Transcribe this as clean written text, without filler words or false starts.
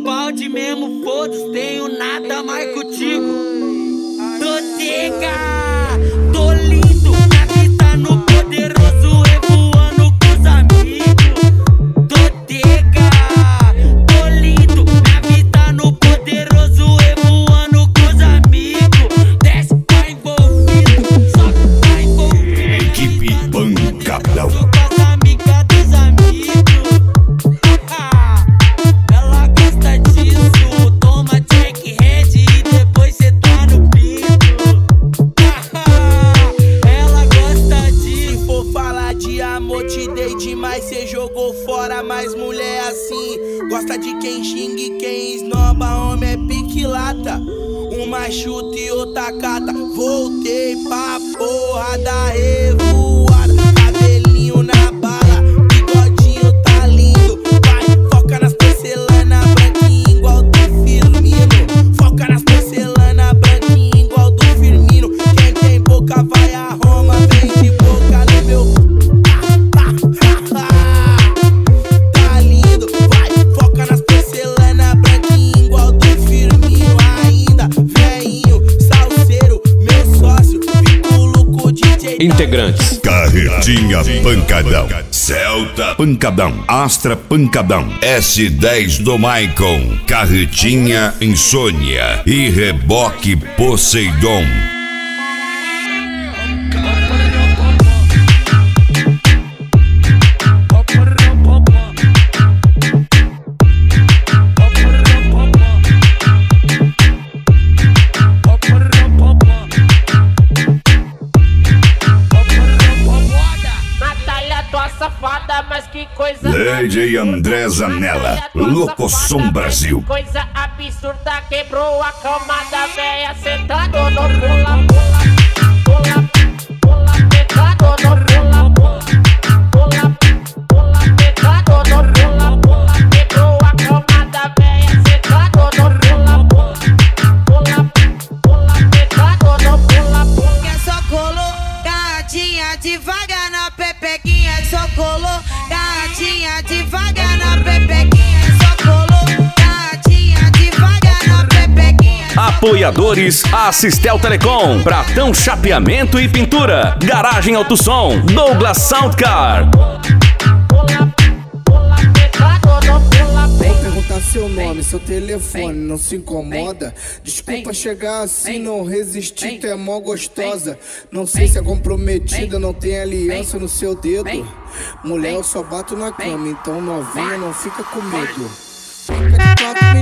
balde mesmo, foda-se, tenho nada mais contigo. Dotega, tô lindo, na pista no poderoso, revoando com os amigos. Dotega, tô lindo, na pista no poderoso, revoando com os amigos. Desce pra envolvido, sobe pra envolvido. Equipe Pancadão. Te dei demais, cê jogou fora, mas mulher assim gosta de quem xinga e quem esnoba, homem é pique-lata. Uma chuta e outra cata. Voltei pra porra da revoada. Cabelinho na bala, bigodinho tá lindo. Vai, foca nas porcelana branquinha igual do Firmino. Foca nas porcelana branquinha igual do Firmino. Quem tem boca vai a Roma, vem de boca no meu. Tá lindo, vai, foca nas porcelana branquinha igual do Firmino. Ainda, veinho, salseiro, meu sócio, vinculo com o DJ. Integrantes: Carretinha Pancadão, Celta Pancadão, Astra Pancadão, S10 do Maicon, Carretinha Insônia e Reboque Poseidon. Safada, mas que coisa. DJ André Zanella, Locosom Brasil. Coisa absurda, quebrou a cama da véia, sentado no pula-pula. Pula, pecado no pula-pula. Pula, pecado no pula-pula. Quebrou a cama da véia, sentado no pula-pula. Pula, pecado no pula-pula. Que só colou, gatinha devagar na pepequinha. Só colou, gatinha devagar na pepequinha. Só colou, gatinha devagar na pepequinha. Apoiadores: Assistel Telecom, Pratão Chapeamento e Pintura, Garagem Auto Som, Douglas Soundcar. Vem perguntar seu nome, seu telefone, não se incomoda. Desculpa chegar assim, não resisti, tu é mó gostosa. Não sei se é comprometida, não tem aliança no seu dedo. Mulher, eu só bato na cama, então novinha não fica com medo. Fica de quatro